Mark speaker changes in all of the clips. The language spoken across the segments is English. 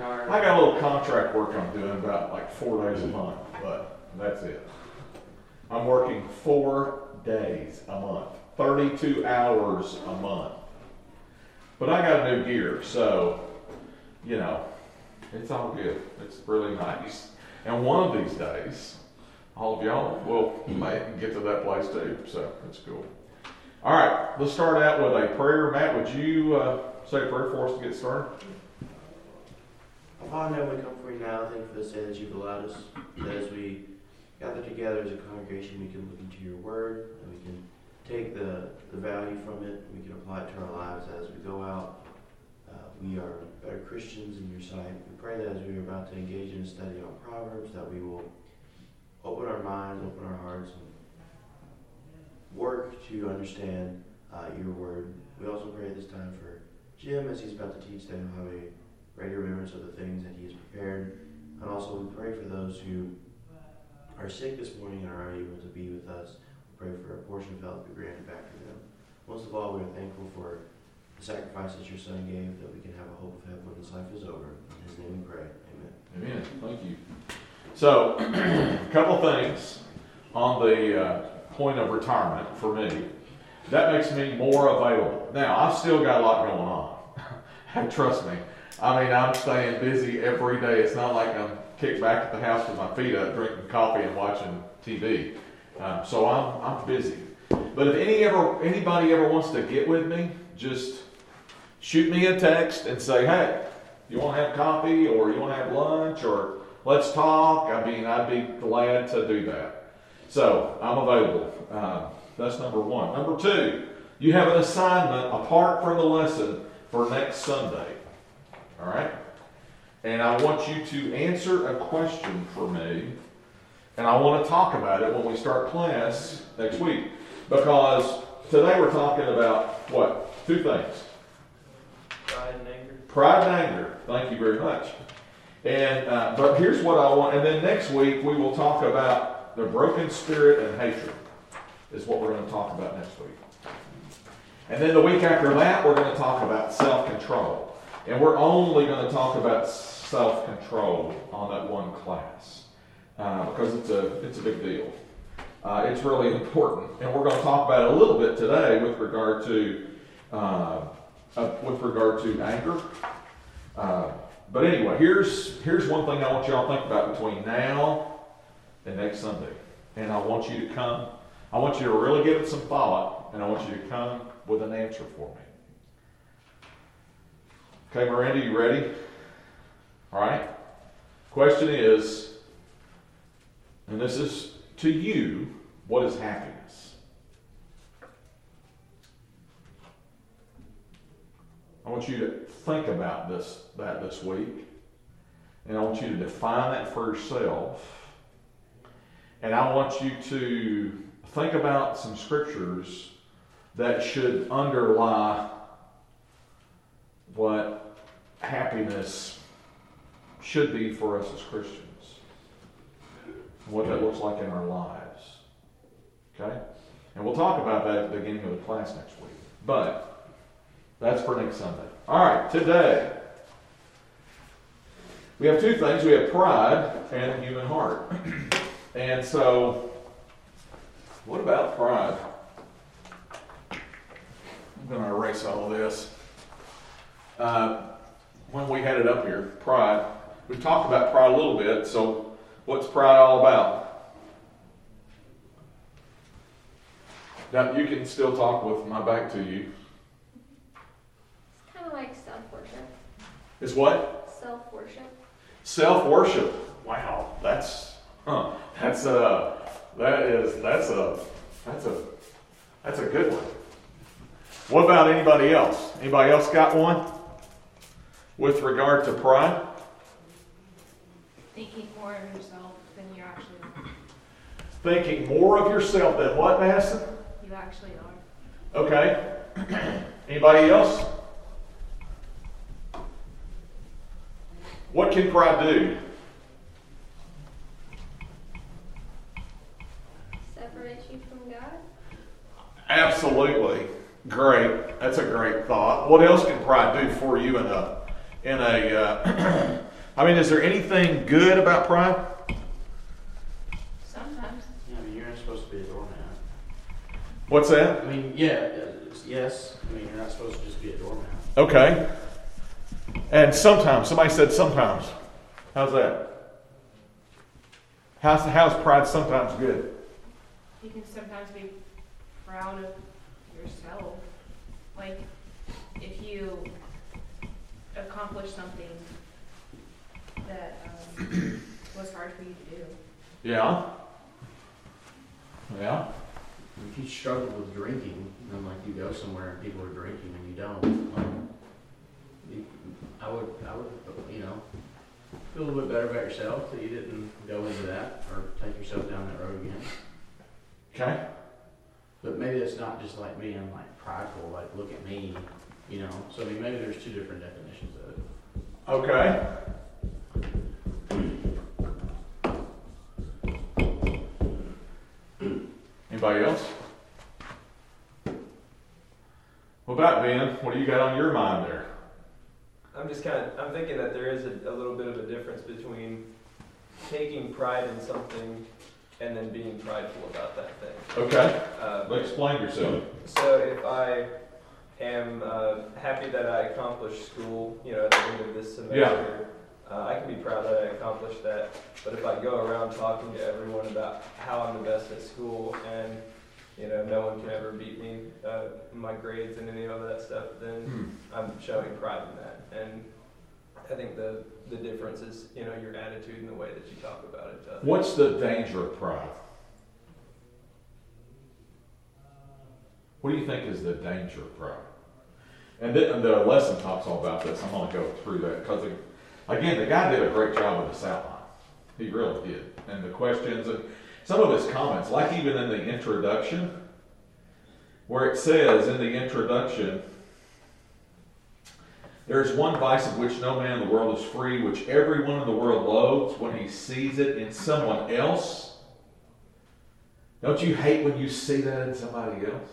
Speaker 1: retired?
Speaker 2: I got a little contract work I'm doing about like 4 days a month, but that's it. I'm working 4 days a month, 32 hours a month. But I got a new gear, so, you know, it's all good. It's really nice. And one of these days, all of y'all will get to that place too, so it's cool. All right, let's start out with a prayer. Matt, would you say a prayer for us to get started?
Speaker 1: Father, we come for you now. Thank you for this day that you've allowed us. That as we gather together as a congregation, we can look into your word, and we can take the value from it, and we can apply it to our lives as we go out. We are better Christians in your sight. We pray that as we are about to engage in a study on Proverbs, that we will open our minds, open our hearts, and work to understand your word. We also pray this time for Jim as he's about to teach, that he'll have a greater remembrance of the things that he has prepared. And also we pray for those who are sick this morning and are unable to be with us. We pray for a portion of health be granted back to them. Most of all, we are thankful for the sacrifice that your Son gave, that we can have a hope of heaven when this life is over. In his name we pray. Amen.
Speaker 2: Amen. Thank you. So, a couple things on the point of retirement for me. That makes me more available. Now, I've still got a lot going on. Trust me. I mean, I'm staying busy every day. It's not like I'm kicked back at the house with my feet up, drinking coffee and watching TV. So I'm busy. But if anybody ever wants to get with me, just shoot me a text and say, hey, you want to have coffee, or you want to have lunch, or let's talk. I mean, I'd be glad to do that. So I'm available. That's number one. Number two, you have an assignment apart from the lesson for next Sunday. All right? And I want you to answer a question for me, and I want to talk about it when we start class next week. Because today we're talking about what? Two things.
Speaker 1: Pride and anger.
Speaker 2: Pride and anger. Thank you very much. And but here's what I want. And then next week we will talk about the broken spirit and hatred. Is what we're going to talk about next week. And then the week after that we're going to talk about self-control. And we're only going to talk about self-control on that one class because it's a big deal. It's really important, and we're going to talk about it a little bit today with regard to anger. But anyway, here's one thing I want you all to think about between now and next Sunday, and I want you to come. I want you to really give it some thought, and I want you to come with an answer for me. Okay, Miranda, you ready? All right. Question is, and this is to you, what is happiness? I want you to think about that this week, and I want you to define that for yourself. And I want you to think about some scriptures that should underlie what happiness should be for us as Christians, what that looks like in our lives. Okay? And we'll talk about that at the beginning of the class next week. But that's for next Sunday. All right, today we have two things. We have pride and a human heart. And so, what about pride? I'm going to erase all of this. When we had it up here, pride, we talked about pride a little bit, so what's pride all about? Now, you can still talk with my back to you.
Speaker 3: It's kind of like self-worship.
Speaker 2: It's what?
Speaker 3: Self-worship.
Speaker 2: Self-worship. Wow, that's a good one. What about anybody else? Anybody else got one with regard to pride?
Speaker 4: Thinking more of yourself than you actually are.
Speaker 2: Thinking more of yourself than what, Madison?
Speaker 4: You actually are.
Speaker 2: Okay. Anybody else? What can pride do?
Speaker 3: Separate you from God.
Speaker 2: Absolutely. Great. That's a great thought. What else can pride do for you in a I mean, is there anything good about pride?
Speaker 3: Sometimes.
Speaker 1: Yeah, I mean, you're not supposed to be a doormat.
Speaker 2: What's that?
Speaker 1: I mean, yeah, yes. I mean, you're not supposed to just be a doormat.
Speaker 2: Okay. And sometimes, somebody said sometimes. How's that? How's pride sometimes good?
Speaker 4: You can sometimes be proud of yourself. Like, if you accomplish something that was hard for you to do.
Speaker 2: Yeah. Yeah.
Speaker 1: If you struggle with drinking, and like you go somewhere and people are drinking and you don't, I would, feel a little bit better about yourself that you didn't go into that or take yourself down that road again.
Speaker 2: Okay.
Speaker 1: But maybe it's not just like me. I'm like prideful. Like, look at me, So I mean, maybe there's two different definitions of it.
Speaker 2: Okay. Anybody else? What about Ben? What do you got on your mind there?
Speaker 5: I'm thinking that there is a little bit of a difference between taking pride in something and then being prideful about that thing.
Speaker 2: Okay. Explain yourself.
Speaker 5: So if I am happy that I accomplished school, at the end of this semester, I can be proud that I accomplished that. But if I go around talking to everyone about how I'm the best at school and no one can ever beat me in my grades and any of that stuff, then I'm showing pride in that. And I think the difference is, your attitude and the way that you talk about it.
Speaker 2: What's the danger of pride? What do you think is the danger of pride? And the lesson talks all about this. I'm going to go through that because, again, the guy did a great job with this outline. He really did. And the questions and some of his comments, like even in the introduction, where it says in the introduction, there is one vice of which no man in the world is free, which everyone in the world loathes when he sees it in someone else. Don't you hate when you see that in somebody else?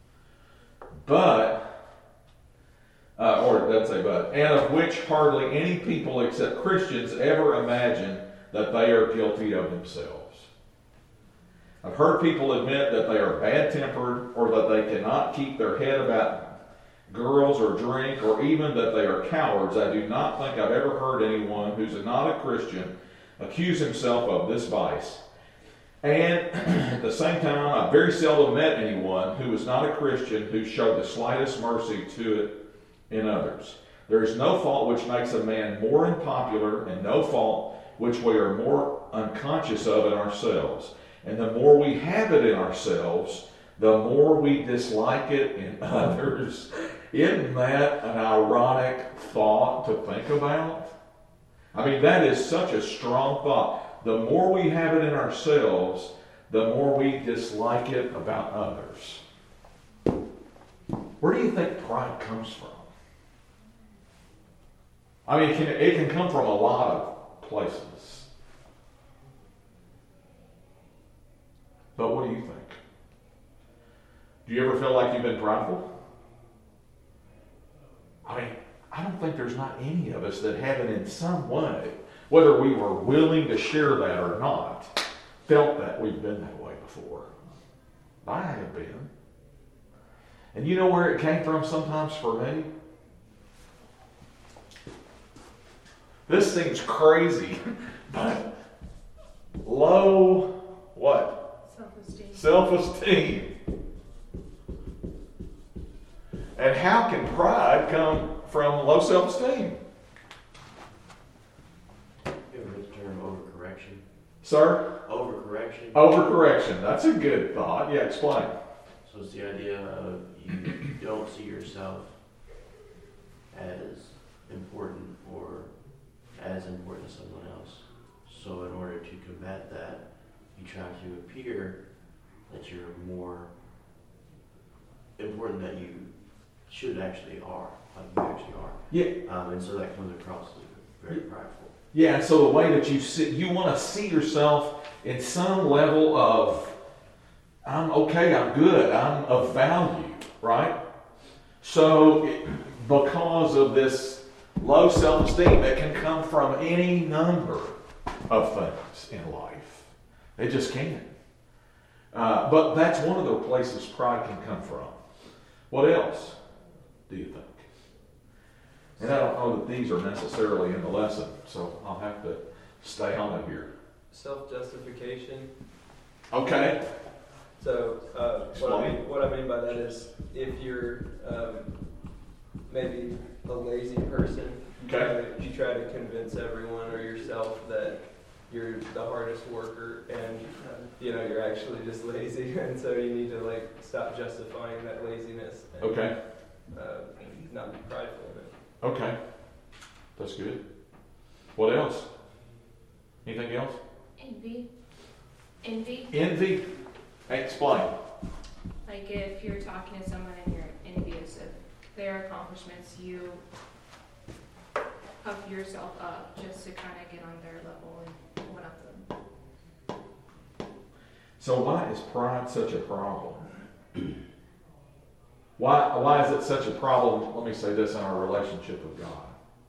Speaker 2: Or it doesn't say but, and of which hardly any people except Christians ever imagine that they are guilty of themselves. I've heard people admit that they are bad-tempered or that they cannot keep their head about girls or drink, or even that they are cowards. I do not think I've ever heard anyone who's not a Christian accuse himself of this vice. And at the same time, I've very seldom met anyone who is not a Christian who showed the slightest mercy to it in others. There is no fault which makes a man more unpopular, and no fault which we are more unconscious of in ourselves. And the more we have it in ourselves, the more we dislike it in others. Isn't that an ironic thought to think about? I mean, that is such a strong thought. The more we have it in ourselves, the more we dislike it about others. Where do you think pride comes from? I mean, it can come from a lot of places. But what do you think? Do you ever feel like you've been prideful? I mean, I don't think there's not any of us that haven't in some way, whether we were willing to share that or not, felt that we've been that way before. I have been. And you know where it came from sometimes for me? This seems crazy, but low, what?
Speaker 4: Self-esteem.
Speaker 2: Self-esteem. And how can pride come from low self-esteem?
Speaker 1: You ever heard the term overcorrection?
Speaker 2: Sir?
Speaker 1: Overcorrection.
Speaker 2: Overcorrection. That's a good thought. Yeah, explain.
Speaker 1: So it's the idea of you don't see yourself as important or as important as someone else. So in order to combat that, you try to appear that you're more important than you should actually are, like you actually are.
Speaker 2: Yeah.
Speaker 1: And so that comes across as very prideful.
Speaker 2: Yeah, and so the way that you want to see yourself in some level of, I'm okay, I'm good, I'm of value, right? So because of this low self-esteem. It can come from any number of things in life. It just can. But that's one of the places pride can come from. What else do you think? And I don't know that these are necessarily in the lesson, so I'll have to stay on it here.
Speaker 5: Self-justification.
Speaker 2: Okay.
Speaker 5: So what I mean by that is if you're maybe a lazy person, you try to convince everyone or yourself that you're the hardest worker, and you're actually just lazy, and so you need to stop justifying that laziness. And, not be prideful in it.
Speaker 2: Okay. That's good. What else? Anything else?
Speaker 4: Envy.
Speaker 2: Envy? Hey, explain.
Speaker 4: Like if you're talking to someone and you're envious of their accomplishments, you puff yourself up just to kind of get on their level and one up them.
Speaker 2: So why is pride such a problem? Why is it such a problem, let me say this, in our relationship with God?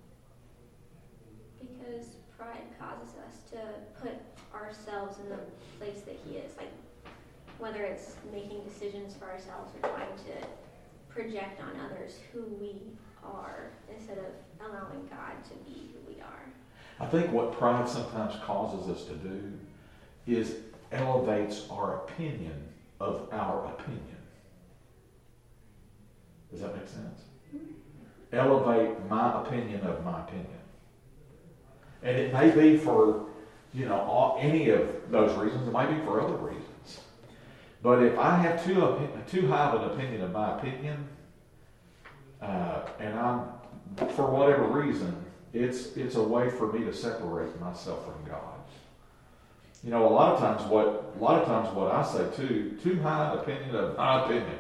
Speaker 3: Because pride causes us to put ourselves in the place that He is. Like, whether it's making decisions for ourselves or trying to project on others who we are instead of allowing God to be who we are.
Speaker 2: I think what pride sometimes causes us to do is elevates our opinion of our opinion. Does that make sense? Elevate my opinion of my opinion. And it may be for, any of those reasons. It might be for other reasons. But if I have too high of an opinion of my opinion, and I'm, for whatever reason, it's a way for me to separate myself from God. A lot of times what I say too high an opinion of my opinion.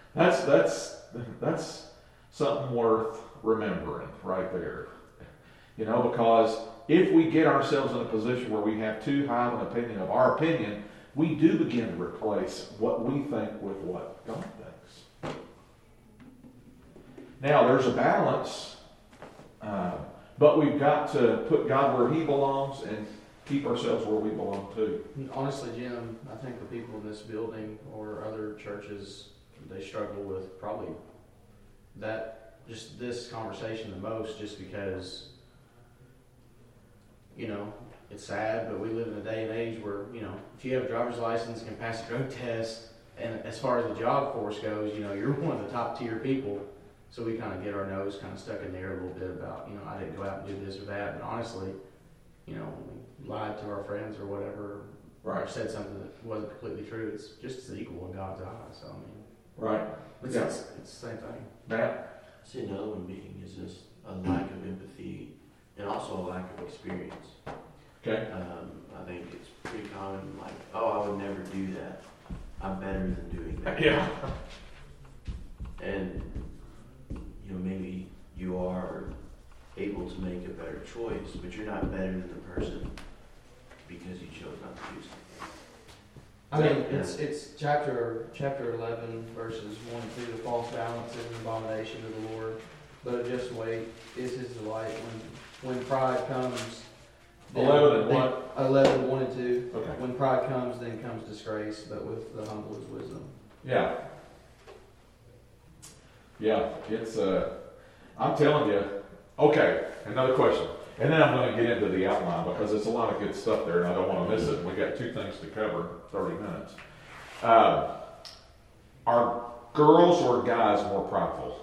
Speaker 2: That's something worth remembering right there. Because if we get ourselves in a position where we have too high of an opinion of our opinion, we do begin to replace what we think with what God thinks. Now, there's a balance, but we've got to put God where He belongs and keep ourselves where we belong too.
Speaker 6: Honestly, Jim, I think the people in this building or other churches, they struggle with probably this conversation the most, just because, it's sad, but we live in a day and age where, if you have a driver's license and can pass a drug test, and as far as the job force goes, you're one of the top tier people. So we kind of get our nose kind of stuck in the air a little bit about, I didn't go out and do this or that. But honestly, we lied to our friends or whatever, or said something that wasn't completely true. It's just as equal in God's eyes. So,
Speaker 2: Right.
Speaker 6: It's the same thing.
Speaker 2: Matt?
Speaker 1: I see another one being is just a lack of empathy and also a lack of experience.
Speaker 2: Okay.
Speaker 1: I think it's pretty common, I would never do that. I'm better than doing that.
Speaker 2: Yeah.
Speaker 1: And, maybe you are able to make a better choice, but you're not better than the person because you chose not to do something.
Speaker 6: I mean, it's chapter 11, verses 1 and 2. The false balance is an abomination to the Lord, but a just weight is His delight. When pride comes,
Speaker 2: 11 and what?
Speaker 6: 11, 1 and 2.
Speaker 2: Okay.
Speaker 6: When pride comes, then comes disgrace, but with the humble is wisdom.
Speaker 2: Yeah. Yeah, it's, I'm telling you. Okay, another question. And then I'm going to get into the outline because there's a lot of good stuff there and I don't want to miss it. We got 2 things to cover in 30 minutes. Are girls or guys more prideful?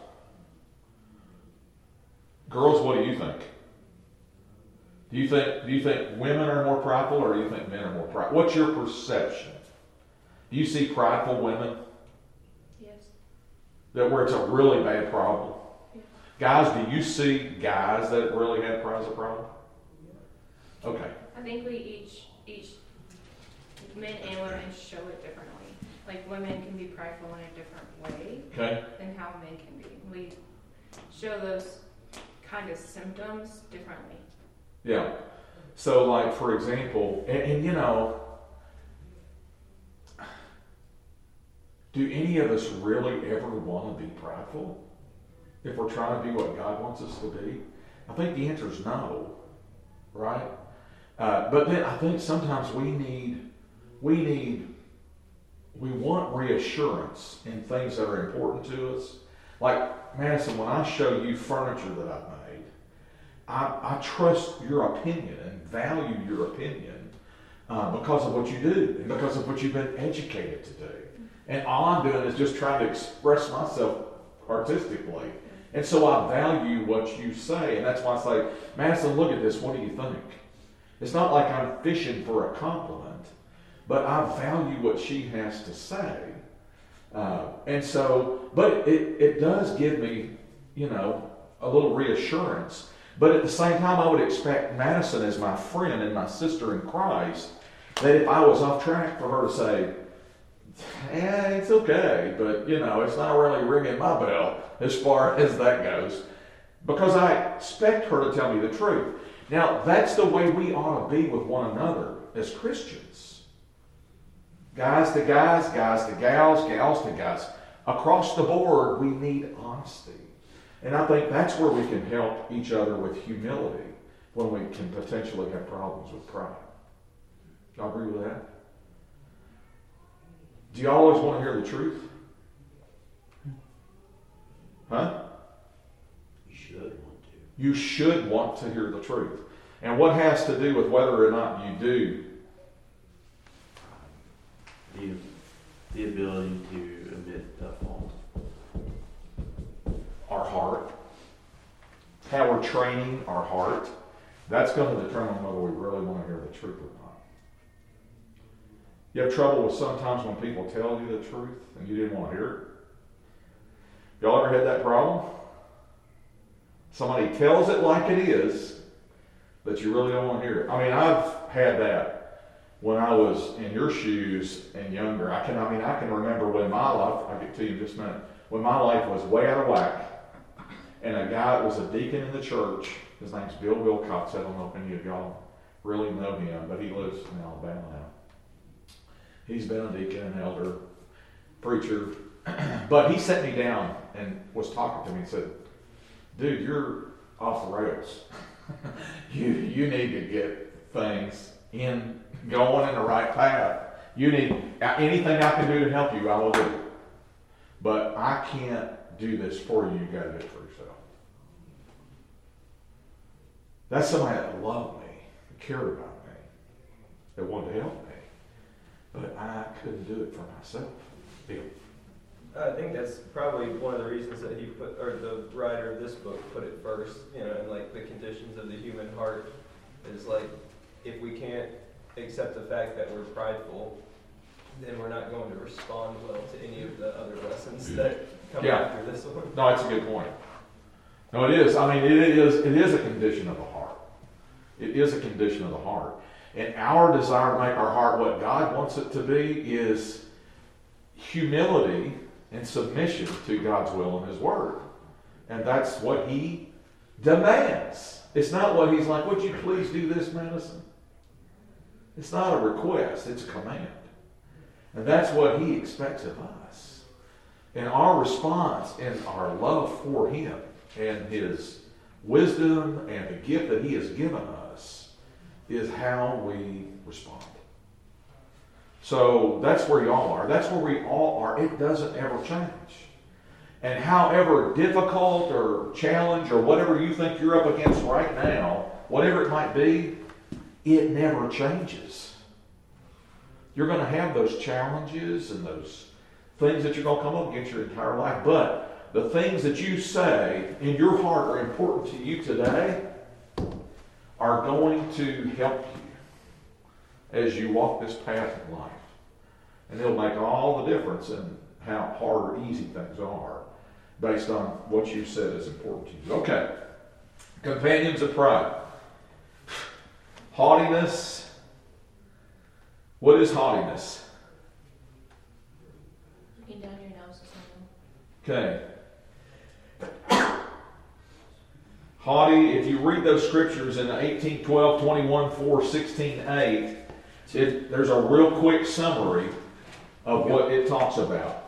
Speaker 2: Girls, what do you think? Do you think women are more prideful or do you think men are more prideful? What's your perception? Do you see prideful women?
Speaker 4: Yes.
Speaker 2: That where it's a really bad problem?
Speaker 4: Yeah.
Speaker 2: Guys, do you see guys that really have pride as a problem? Okay.
Speaker 4: I think we each men and women show it differently. Like women can be prideful in a different way than how men can be. We show those kind of symptoms differently.
Speaker 2: Yeah. So, like, for example, and do any of us really ever want to be prideful if we're trying to be what God wants us to be? I think the answer is no, right? But then I think sometimes we want reassurance in things that are important to us. Like, Madison, when I show you furniture that I've made, I trust your opinion and value your opinion because of what you do and because of what you've been educated to do. And all I'm doing is just trying to express myself artistically. And so I value what you say. And that's why I say, Madison, look at this. What do you think? It's not like I'm fishing for a compliment, but I value what she has to say. And so, but it does give me, a little reassurance. But at the same time, I would expect Madison as my friend and my sister in Christ, that if I was off track, for her to say, it's okay, but, it's not really ringing my bell as far as that goes. Because I expect her to tell me the truth. Now, that's the way we ought to be with one another as Christians. Guys to guys, guys to gals, gals to guys. Across the board, we need honesty. And I think that's where we can help each other with humility when we can potentially have problems with pride. Y'all agree with that? Do you always want to hear the truth? Huh?
Speaker 1: You should want to.
Speaker 2: You should want to hear the truth. And what has to do with whether or not you do?
Speaker 1: The ability to admit a fault.
Speaker 2: Our heart. How we're training our heart. That's going to determine whether we really want to hear the truth or not. You have trouble with sometimes when people tell you the truth and you didn't want to hear it? Y'all ever had that problem? Somebody tells it like it is, but you really don't want to hear it. I mean, I've had that when I was in your shoes and younger. I can remember when my life, I'll get to you in just a minute, when my life was way out of whack, and a guy that was a deacon in the church, his name's Bill Wilcox. I don't know if any of y'all really know him, but he lives in Alabama now. He's been a deacon, an elder, preacher. But he sat me down and was talking to me and said, dude, you're off the rails. You need to get things going in the right path. You need anything I can do to help you, I will do. But I can't do this for you. You got to do it for yourself. That's somebody that loved me, that cared about me, that wanted to help me. But I couldn't do it for myself. Bill.
Speaker 5: I think that's probably one of the reasons that he put, or the writer of this book put it first, and like the conditions of the human heart is like, if we can't accept the fact that we're prideful, then we're not going to respond well to any of the other lessons that come after this one.
Speaker 2: No, that's a good point. No, it is. I mean, it is a condition of the heart. It is a condition of the heart. And our desire to make our heart what God wants it to be is humility and submission to God's will and His Word. And that's what He demands. It's not what He's like, would you please do this, Madison? It's not a request, it's a command. And that's what He expects of us. And our response and our love for Him and His wisdom and the gift that He has given us is how we respond. So that's where y'all are. That's where we all are. It doesn't ever change. And however difficult or challenge or whatever you think you're up against right now, whatever it might be, it never changes. You're going to have those challenges and those things that you're going to come up against your entire life. But the things that you say in your heart are important to you today are going to help you as you walk this path in life. And it'll make all the difference in how hard or easy things are based on what you said is important to you. Okay. Companions of pride. Haughtiness. What is haughtiness?
Speaker 4: Looking down your nose or something.
Speaker 2: Okay. Haughty, if you read those scriptures in 18, 12, 21, 4, 16, 8, there's a real quick summary of what it talks about.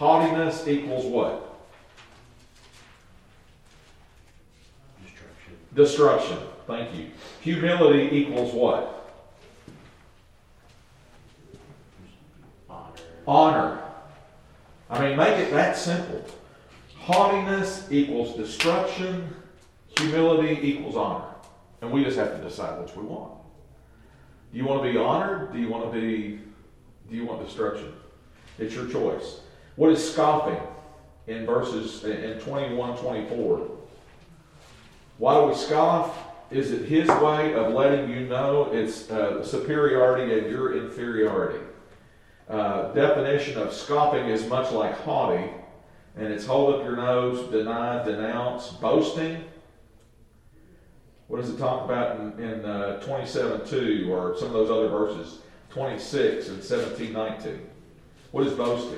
Speaker 2: Haughtiness equals what? Destruction. Thank you. Humility equals what? Honor. I mean, make it that simple. Haughtiness equals destruction. Humility equals honor. And we just have to decide which we want. Do you want to be honored? Do you want destruction? It's your choice. What is scoffing in verses in 21, 24? Why do we scoff? Is it his way of letting you know its superiority and your inferiority? Definition of scoffing is much like haughty, and it's hold up your nose, deny, denounce, boasting. What does it talk about in 27:2 or some of those other verses, 26 and 17:19? What is boasting?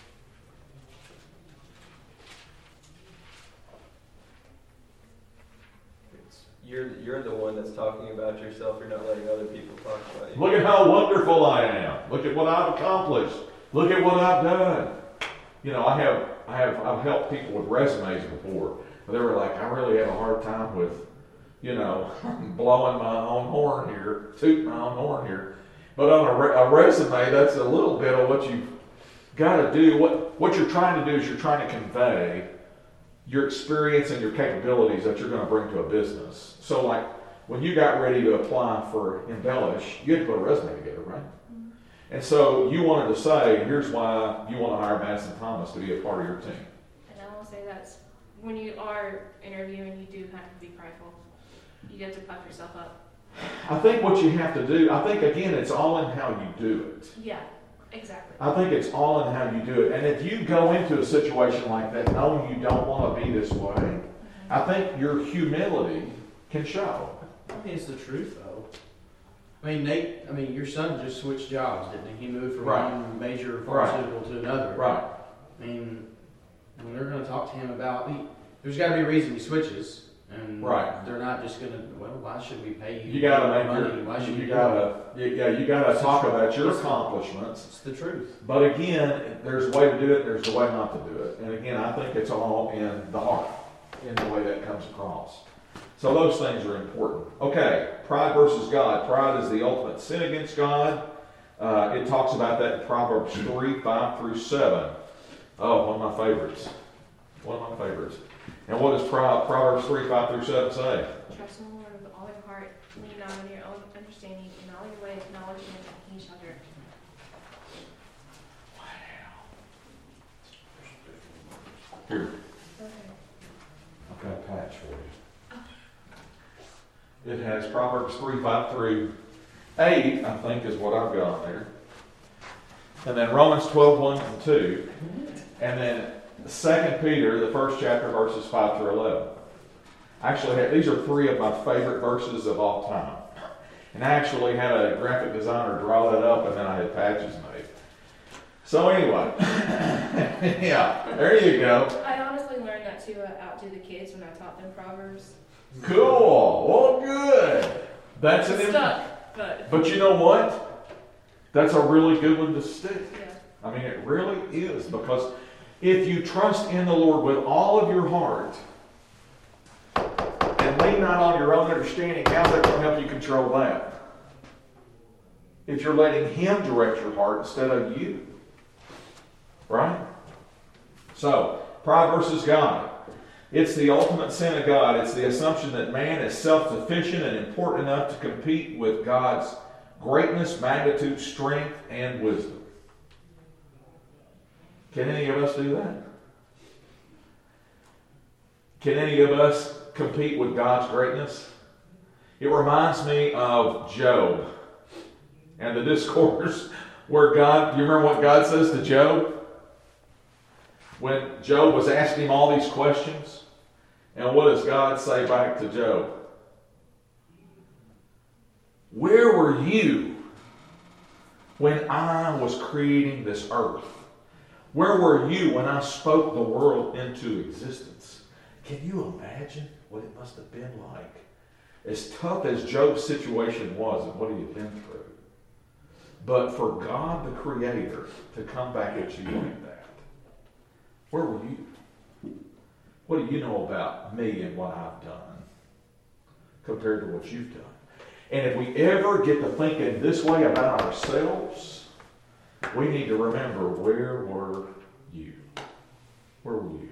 Speaker 5: You're the one that's talking about yourself. You're not letting other people talk about you.
Speaker 2: Look at how wonderful I am. Look at what I've accomplished. Look at what I've done. You know, I've helped people with resumes before. But they were like, I really have a hard time with, you know, blowing my own horn here, tooting my own horn here. But on a resume, that's a little bit of what you've got to do. What you're trying to do is you're trying to convey your experience and your capabilities that you're going to bring to a business. So like when you got ready to apply for Embellish, you had to put a resume together, right? Mm-hmm. And so you wanted to say, here's why you want to hire Madison Thomas to be a part of your team.
Speaker 4: And I will say that's when you are interviewing, you do have to be prideful. You have to puff yourself up.
Speaker 2: I think what you have to do, I think again, it's all in how you do it.
Speaker 4: Yeah, exactly.
Speaker 2: I think it's all in how you do it. And if you go into a situation like that knowing you don't want to be this way, I think your humility can show.
Speaker 6: I mean, it's the truth, though. I mean, Nate, your son just switched jobs, didn't he? He moved from one major pharmaceutical to another.
Speaker 2: Right.
Speaker 6: I mean, when they're going to talk to him about, there's got to be a reason he switches. And they're not just going to, well, why should we pay you?
Speaker 2: You got to make
Speaker 6: money? Why should
Speaker 2: you got to talk about your accomplishments.
Speaker 6: It's the truth.
Speaker 2: But again, there's a way to do it, there's a way not to do it. And again, I think it's all in the heart, in the way that comes across. So those things are important. Okay, pride versus God. Pride is the ultimate sin against God. It talks about that in Proverbs 3, 5 through 7. Oh, one of my favorites. And what does Proverbs 3, 5 through 7 say?
Speaker 4: Trust in the Lord with all your heart. Lean not on your own understanding. In all your ways acknowledge him, and he shall direct you.
Speaker 2: Here,
Speaker 4: Okay.
Speaker 2: I've got a patch for you. It has Proverbs 3, 5 through 8, I think is what I've got there. And then Romans 12, 1 and 2. And then 2 Peter, the first chapter, verses 5 through 11. Actually, these are three of my favorite verses of all time. And I actually had a graphic designer draw that up, and then I had patches made. So anyway, yeah, there you go.
Speaker 4: I honestly learned that to outdo the kids when I taught them Proverbs.
Speaker 2: Cool. Well, good. That's an
Speaker 4: stuck,
Speaker 2: but you know what? That's a really good one to stick.
Speaker 4: Yeah.
Speaker 2: I mean, it really is, because if you trust in the Lord with all of your heart and lean not on your own understanding, how's that going to help you control that? If you're letting Him direct your heart instead of you. Right? So, pride versus God. It's the ultimate sin of God. It's the assumption that man is self-sufficient and important enough to compete with God's greatness, magnitude, strength, and wisdom. Can any of us do that? Can any of us compete with God's greatness? It reminds me of Job and the discourse where God, you remember what God says to Job? When Job was asking him all these questions, and what does God say back to Job? Where were you when I was creating this earth? Where were you when I spoke the world into existence? Can you imagine what it must have been like? As tough as Job's situation was and what he had been through. But for God the Creator to come back at you like that. Where were you? What do you know about me and what I've done? compared to what you've done. And if we ever get to thinking this way about ourselves, we need to remember, where were you? Where were you?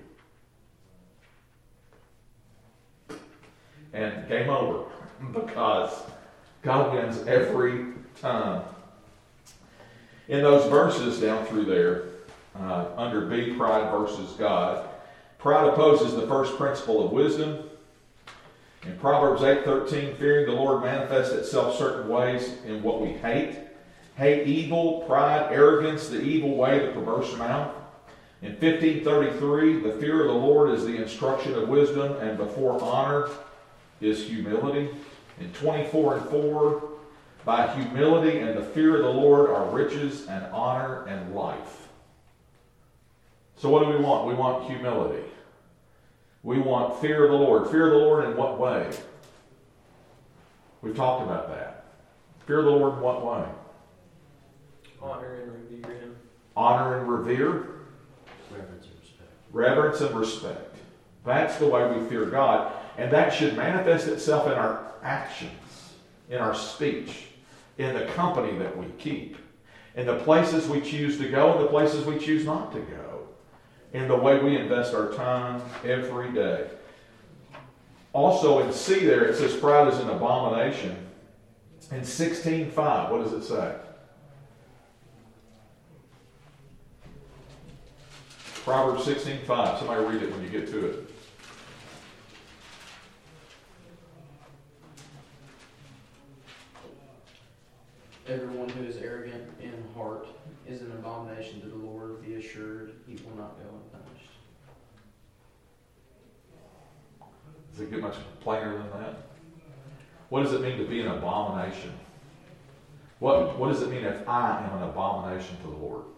Speaker 2: And game over, because God wins every time. In those verses down through there, under B, pride versus God, pride opposes the first principle of wisdom. In Proverbs 8:13, fearing the Lord manifests itself certain ways in what we hate. Hate evil, pride, arrogance, the evil way, the perverse mouth. In 15:33, the fear of the Lord is the instruction of wisdom, and before honor is humility. In 24:4, by humility and the fear of the Lord are riches and honor and life. So what do we want? We want humility. We want fear of the Lord. Fear of the Lord in what way? We've talked about that. Fear of the Lord in what way?
Speaker 5: Honor and revere Him.
Speaker 2: Honor and revere.
Speaker 1: Reverence and respect.
Speaker 2: Reverence and respect. That's the way we fear God. And that should manifest itself in our actions, in our speech, in the company that we keep, in the places we choose to go and the places we choose not to go, in the way we invest our time every day. Also in C there, it says pride is an abomination. In 16:5, what does it say? Proverbs 16:5. Somebody read it when you get to it.
Speaker 6: Everyone who is arrogant in heart is an abomination to the Lord. Be assured, he will not go unpunished.
Speaker 2: Does it get much plainer than that? What does it mean to be an abomination? What does it mean if I am an abomination to the Lord?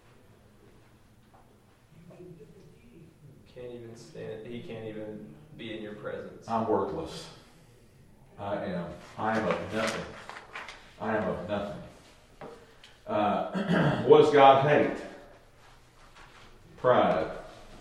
Speaker 5: Can't even stand. He can't even be in your presence.
Speaker 2: I'm worthless. I am of nothing. I am of nothing. What does God hate? Pride.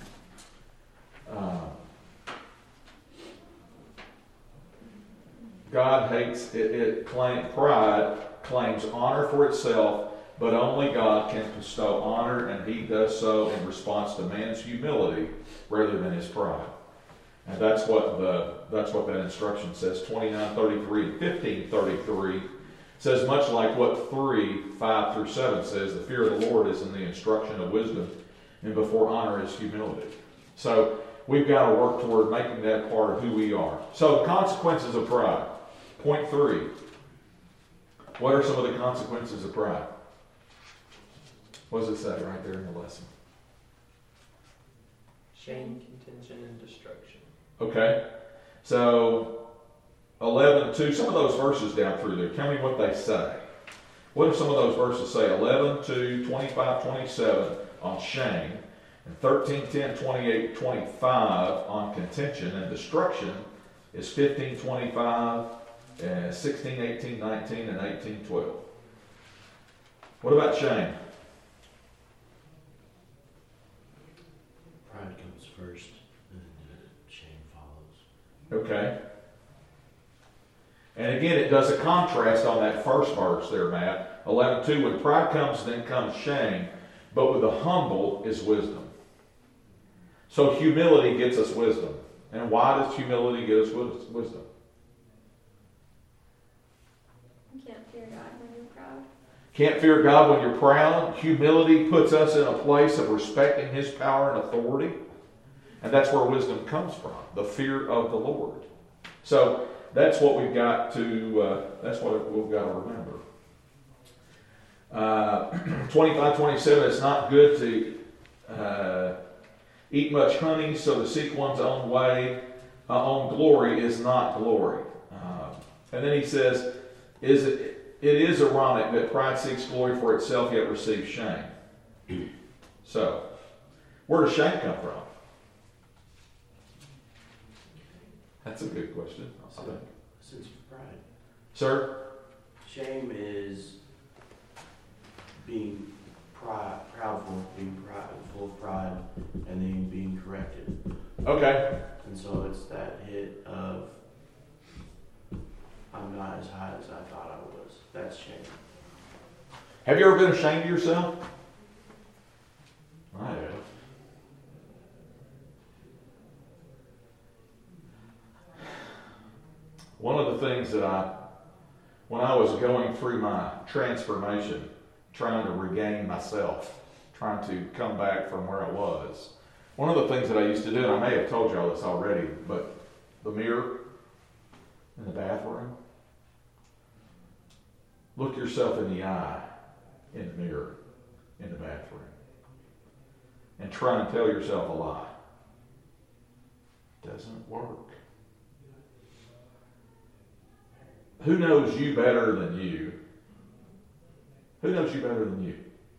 Speaker 2: God hates it. Pride claims honor for itself, but only God can bestow honor, and He does so in response to man's humility rather than his pride. And that's what that instruction says. 29:33 and 15:33 says much like what 3:5-7 says. The fear of the Lord is in the instruction of wisdom, and before honor is humility. So we've got to work toward making that part of who we are. So the consequences of pride. Point 3. What are some of the consequences of pride? What does it say right there in the lesson?
Speaker 5: Shame, contention, and destruction.
Speaker 2: Okay. So 11:2. Some of those verses down through there. Tell me what they say. What do some of those verses say? 11:2, 25-27 on shame, and 13:10, 28-25 on contention, and destruction is 15:25, 16:18, 19, and 18:12. What about shame?
Speaker 1: Pride comes first, and then shame follows.
Speaker 2: Okay. And again, it does a contrast on that first verse there, Matt. 11:2, when pride comes, then comes shame, but with the humble is wisdom. So humility gets us wisdom. And why does humility get us wisdom?
Speaker 3: You can't fear God when you're proud.
Speaker 2: Can't fear God when you're proud. Humility puts us in a place of respecting His power and authority. And that's where wisdom comes from, the fear of the Lord. So that's what we've got to, remember. 25-27, it's not good to eat much honey, so to seek one's own way, own glory is not glory. And then he says, it is ironic that pride seeks glory for itself, yet receives shame. So, where does shame come from? That's a good question, I think.
Speaker 1: Sense of pride.
Speaker 2: Sir?
Speaker 1: Shame is being proudful, being full of pride, and then being corrected.
Speaker 2: Okay.
Speaker 1: And so it's that hit of I'm not as high as I thought I was. That's changed.
Speaker 2: Have you ever been ashamed of yourself? I have. One of the things that when I was going through my transformation, trying to regain myself, trying to come back from where I was, one of the things that I used to do, and I may have told y'all this already, but the mirror in the bathroom, look yourself in the eye in the mirror in the bathroom and try and tell yourself a lie. Doesn't work. Who knows you better than you? Who knows you better than you?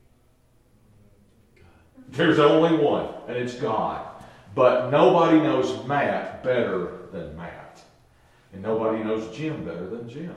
Speaker 2: There's only one, and it's God. But nobody knows Matt better than Matt. And nobody knows Jim better than Jim.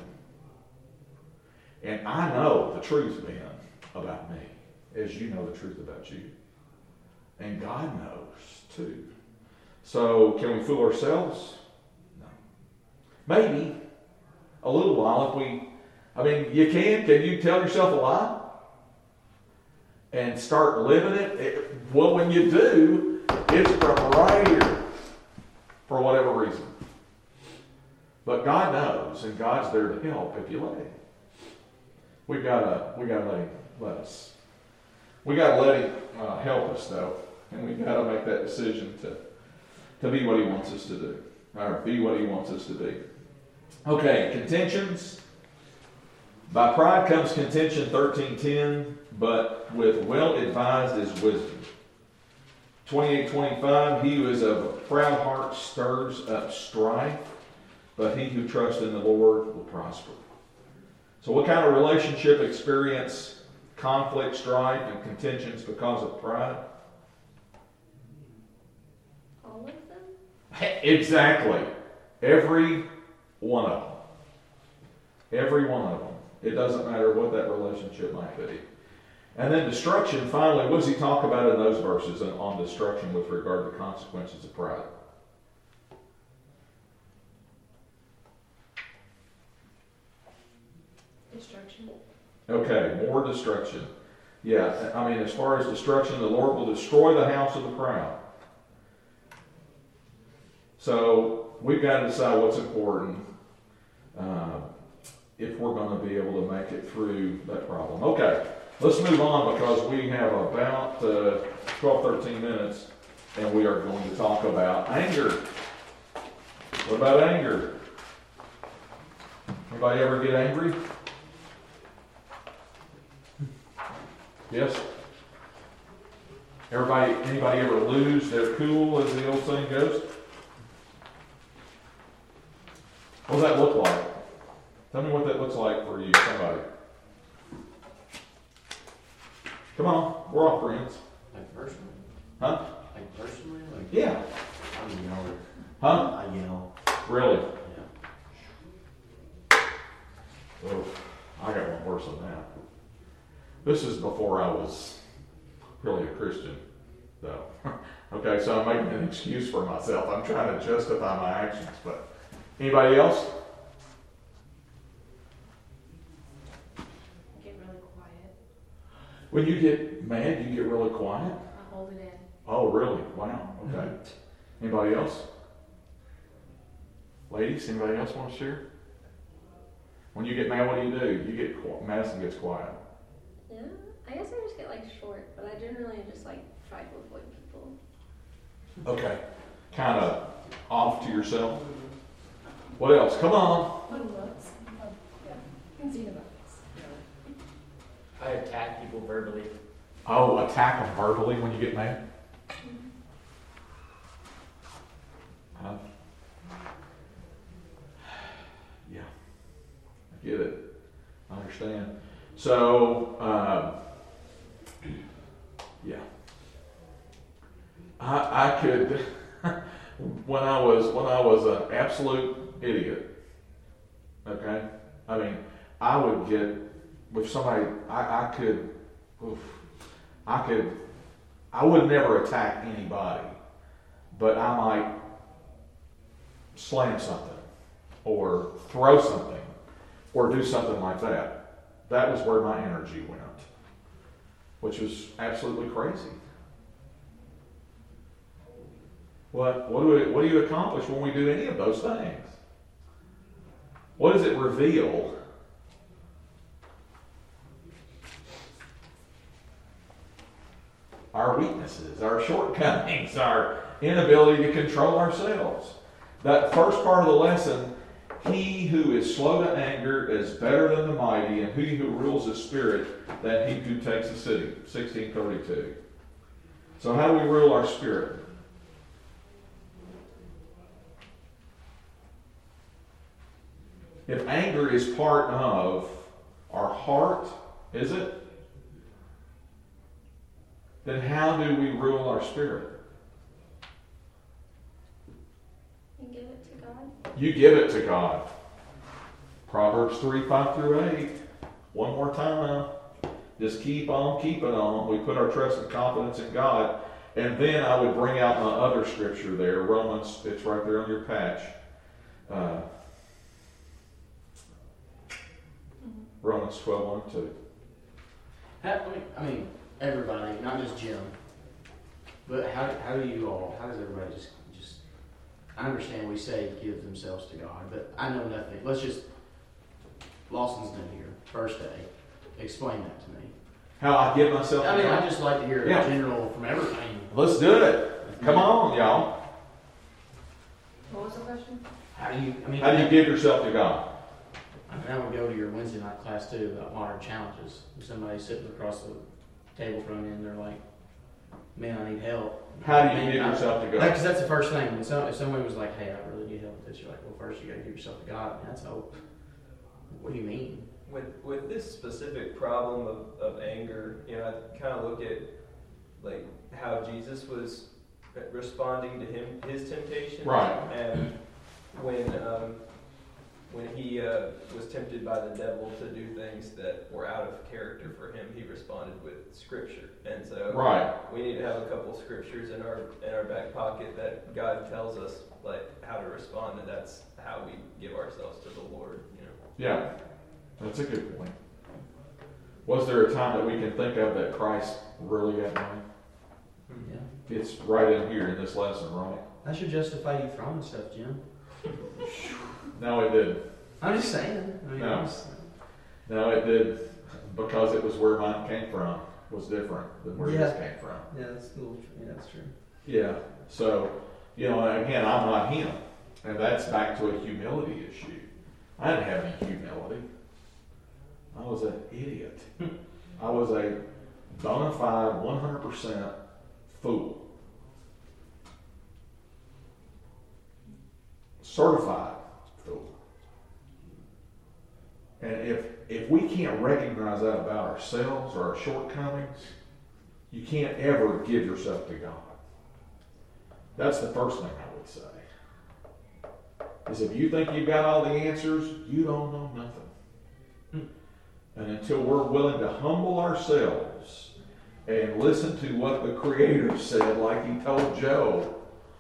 Speaker 2: And I know the truth, Ben, about me, as you know the truth about you. And God knows, too. So, can we fool ourselves? No. Maybe a little while you can you tell yourself a lie? And start living it? Well, when you do, it's from right here, for whatever reason. But God knows, and God's there to help if you let Him. We gotta let us. We gotta let Him help us, though, and we gotta make that decision to be what He wants us to do, or be what He wants us to be. Okay, contentions. By pride comes contention, 13:10, but with well-advised is wisdom. 28:25, he who is of a proud heart stirs up strife, but he who trusts in the Lord will prosper. So what kind of relationship experience conflict, strife, and contentions because of pride?
Speaker 3: All of them?
Speaker 2: Exactly. Every one of them. Every one of them. It doesn't matter what that relationship might be. And then destruction, finally, what does he talk about in those verses on destruction with regard to consequences of pride?
Speaker 4: Destruction.
Speaker 2: Okay, more destruction. Yeah, as far as destruction, the Lord will destroy the house of the proud. So we've got to decide what's important if we're going to be able to make it through that problem. Okay, let's move on because we have about 12-13 minutes and we are going to talk about anger. What about anger? Anybody ever get angry? Yes? Anybody ever lose their cool, as the old saying goes? What does that look like? Tell me what that looks like for you, somebody. Come on, we're all friends.
Speaker 1: Like personally?
Speaker 2: Huh?
Speaker 1: Like personally? Like
Speaker 2: Yeah.
Speaker 1: I'm a yeller.
Speaker 2: Huh?
Speaker 1: I yell.
Speaker 2: Really?
Speaker 1: Yeah.
Speaker 2: Oh, I got one worse than that. This is before I was really a Christian, though. Okay, so I'm making an excuse for myself. I'm trying to justify my actions, but anybody else?
Speaker 4: Get really quiet.
Speaker 2: When you get mad, you get really quiet?
Speaker 4: I hold it in.
Speaker 2: Oh, really? Wow. Okay. Anybody else? Ladies, anybody else want to share? When you get mad, what do? You get Madison gets quiet.
Speaker 3: Yeah, I guess I just get short, but I generally just try to avoid people.
Speaker 2: Okay. Kind of off to yourself. What else? Come on.
Speaker 7: I attack people verbally.
Speaker 2: Oh, attack them verbally when you get mad? Huh? Yeah. I get it. I understand. So, yeah. I could, when I was an absolute idiot, okay? I would get, with somebody, I would never attack anybody, but I might slam something or throw something or do something like that. That was where my energy went, which was absolutely crazy. What do you accomplish when we do any of those things? What does it reveal? Our weaknesses, our shortcomings, our inability to control ourselves. That first part of the lesson, he who is slow to anger is better than the mighty, and he who rules his spirit than he who takes a city. 1632. So how do we rule our spirit? If anger is part of our heart, is it? Then how do we rule our spirit?
Speaker 3: You give it to God.
Speaker 2: You give it to God. Proverbs 3, 5 through 8. One more time. Just keep on keeping on. We put our trust and confidence in God. And then I would bring out my other scripture there. Romans, it's right there on your patch. Romans 12, 1 2.
Speaker 6: I mean, everybody, not just Jim, but how do you all, how does everybody just, I understand we say give themselves to God, but I know nothing. Let's just, Lawson's new here, first day. Explain that to me.
Speaker 2: How I give myself
Speaker 6: I mean,
Speaker 2: to God?
Speaker 6: I'd just like to hear a general from everybody.
Speaker 2: Let's do it. Come on, y'all.
Speaker 4: What was the question?
Speaker 6: How do you
Speaker 2: give yourself to God?
Speaker 6: I mean, I would go to your Wednesday night class too about modern challenges. If somebody's sitting across the table from you and they're like, man, I need help.
Speaker 2: How do you give yourself to God?
Speaker 6: Because that's the first thing. If someone was like, hey, I really need help with this, you're like, well, first you got to give yourself to God. And that's hope. What do you mean?
Speaker 5: With this specific problem of anger, you know, I kind of look at like how Jesus was responding to his temptation.
Speaker 2: Right.
Speaker 5: And when he was tempted by the devil to do things that were out of character for him, he responded with Scripture. And so we need to have a couple scriptures in our back pocket that God tells us like how to respond, and that's how we give ourselves to the Lord. You know.
Speaker 2: Yeah, that's a good point. Was there a time that we can think of that Christ really got mad?
Speaker 6: Yeah.
Speaker 2: It's right in here in this lesson, right?
Speaker 6: That should justify you throwing stuff, Jim.
Speaker 2: No, it didn't.
Speaker 6: I'm just saying. I mean,
Speaker 2: No, it did, because it was where mine came from. Was different than where this came from.
Speaker 6: Yeah, that's true.
Speaker 2: Yeah. So, you know, again, I'm not him, and that's back to a humility issue. I didn't have any humility. I was an idiot. I was a bona fide 100% fool. Certified fool. And if we can't recognize that about ourselves or our shortcomings, you can't ever give yourself to God. That's the first thing I would say. Is if you think you've got all the answers, you don't know nothing. And until we're willing to humble ourselves and listen to what the Creator said, like He told Job,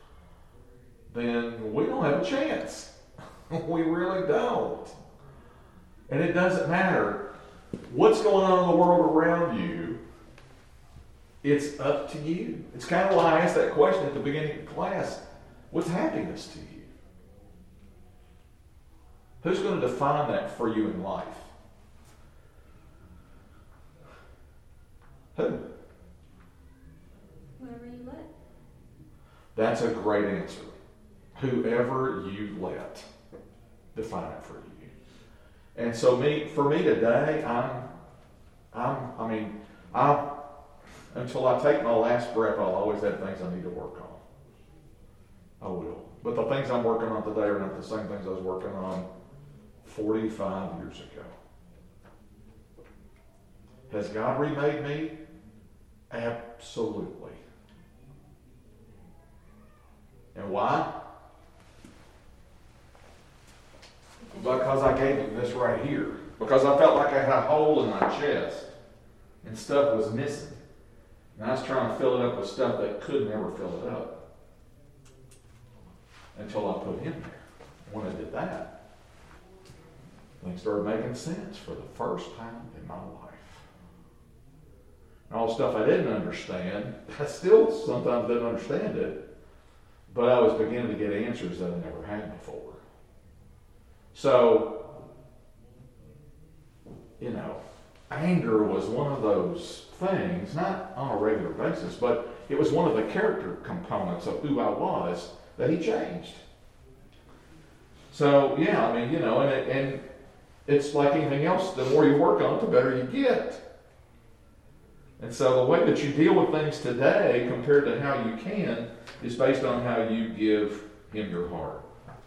Speaker 2: then we don't have a chance. We really don't. And it doesn't matter what's going on in the world around you. It's up to you. It's kind of why I asked that question at the beginning of class. What's happiness to you? Who's going to define that for you in life? Who?
Speaker 3: Whoever you let.
Speaker 2: That's a great answer. Whoever you let define it for you. And so for me today, until I take my last breath, I'll always have things I need to work on. I will. But the things I'm working on today are not the same things I was working on 45 years ago. Has God remade me? Absolutely. And why? Because I gave him this right here. Because I felt like I had a hole in my chest and stuff was missing. And I was trying to fill it up with stuff that could never fill it up. Until I put him there. When I did that, Things started making sense for the first time in my life. And all the stuff I didn't understand, I still sometimes didn't understand it, but I was beginning to get answers that I never had before. So, anger was one of those things, not on a regular basis, but it was one of the character components of who I was that he changed. So, and it's like anything else, the more you work on it, the better you get. And so the way that you deal with things today compared to how you can is based on how you give him your heart.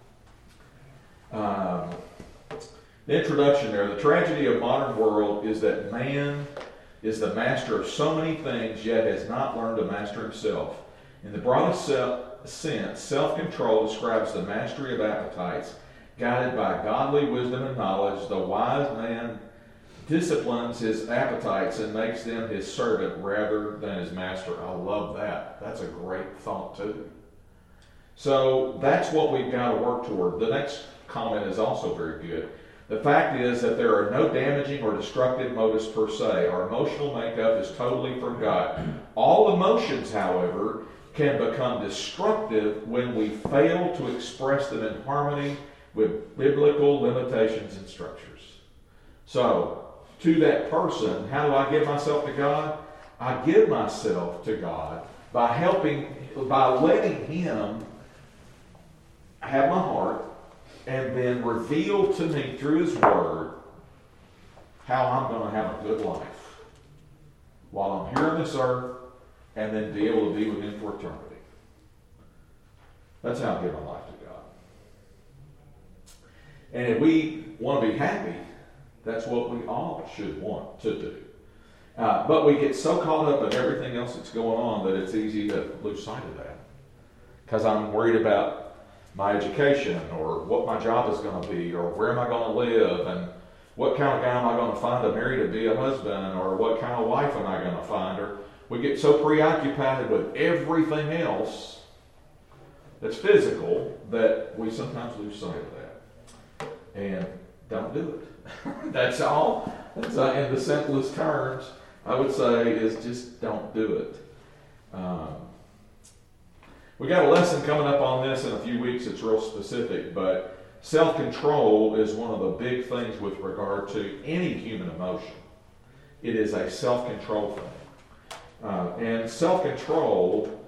Speaker 2: The introduction there, the tragedy of modern world is that man is the master of so many things, yet has not learned to master himself. In the broadest sense, self-control describes the mastery of appetites, guided by godly wisdom and knowledge. The wise man disciplines his appetites and makes them his servant rather than his master. I love that. That's a great thought too. So that's what we've got to work toward. The next comment is also very good. The fact is that there are no damaging or destructive motives per se. Our emotional makeup is totally forgotten. All emotions, however, can become destructive when we fail to express them in harmony with biblical limitations and structures. So, to that person, how do I give myself to God? I give myself to God by letting him have my heart and then reveal to me through his word how I'm going to have a good life while I'm here on this earth, and then be able to be with him for eternity. That's how I give my life to God. And if we want to be happy, that's what we all should want to do. But we get so caught up in everything else that's going on that it's easy to lose sight of that. Because I'm worried about my education, or what my job is going to be, or where am I going to live, and what kind of guy am I going to find to marry to be a husband, or what kind of wife am I going to find. Or we get so preoccupied with everything else that's physical that we sometimes lose sight of that. And don't do it. That's all. That's in the simplest terms, I would say, is just don't do it. We got a lesson coming up on this in a few weeks. It's real specific, but self-control is one of the big things with regard to any human emotion. It is a self-control thing. And self-control,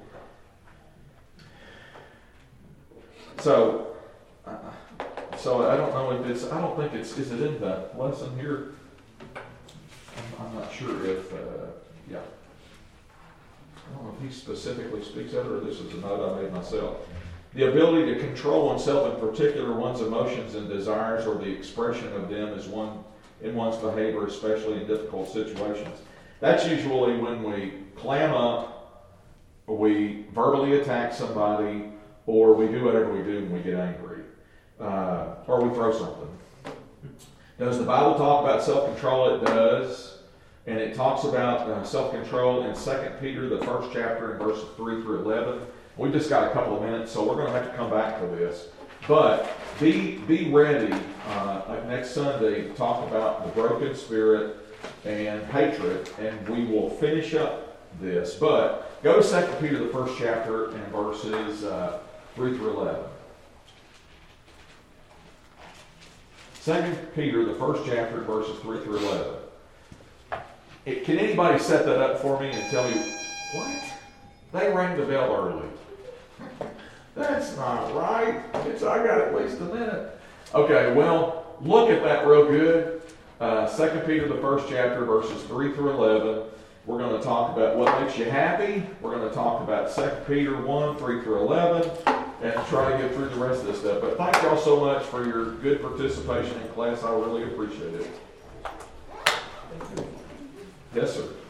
Speaker 2: so I don't know if it's, I don't think it's, is it in the lesson here? I'm not sure if, yeah. I don't know if he specifically speaks of it, or this is a note I made myself. The ability to control oneself, in particular one's emotions and desires, or the expression of them in one's behavior, especially in difficult situations. That's usually when we clam up, or we verbally attack somebody, or we do whatever we do when we get angry, or we throw something. Does the Bible talk about self-control? It does. And it talks about self-control in 2 Peter, the first chapter, in verses 3 through 11. We've just got a couple of minutes, so we're going to have to come back to this. But be ready next Sunday to talk about the broken spirit and hatred, and we will finish up this. But go to 2 Peter, the first chapter, and verses 3 through 11. 2 Peter, the first chapter, verses 3 through 11. Can anybody set that up for me and tell me, what? They rang the bell early. That's not right. I got at least a minute. Okay, well, look at that real good. 2 Peter, the first chapter, verses 3 through 11. We're going to talk about what makes you happy. We're going to talk about 2 Peter 1, 3 through 11, and try to get through the rest of this stuff. But thank y'all so much for your good participation in class. I really appreciate it. Yes, sir.